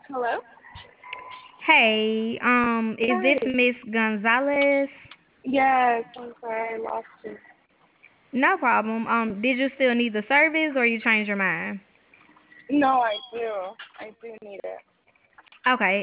Hello? Hey, is Hi. this Miss Gonzalez? Yes, I'm sorry, I lost you. No problem. Did you still need the service or you changed your mind? No, I do. I do need it. Okay.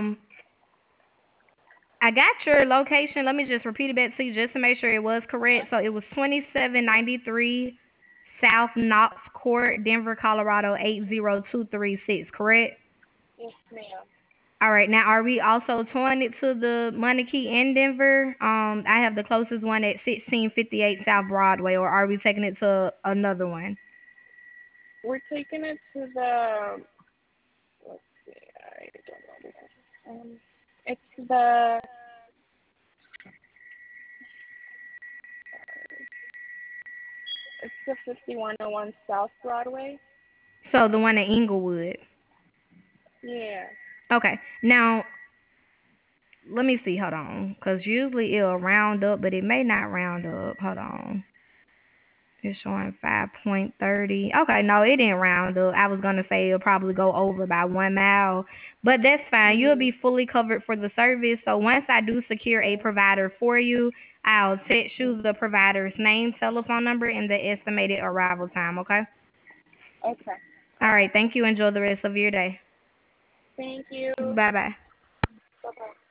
I got your location. Let me just repeat it back to you just to make sure it was correct. So it was 2793 South Knox Court, Denver, Colorado 80236, correct? Yes, ma'am. All right. Now, are we also towing it to the Money Key in Denver? I have the closest one at 1658 South Broadway, or are we taking it to another one? We're taking it to the, let's see, I don't know the address. It's the 5101 South Broadway. So the one in Inglewood. Yeah. Okay. Now, let me see. Hold on. Because usually it'll round up, but it may not round up. Hold on. It's showing 5.30. Okay, no, it didn't round up. I was going to say it'll probably go over by 1 mile, but that's fine. You'll Mhm. be fully covered for the service. So once I do secure a provider for you, I'll text you the provider's name, telephone number, and the estimated arrival time, okay? Okay. All right, thank you. Enjoy the rest of your day. Thank you. Bye-bye. Bye-bye.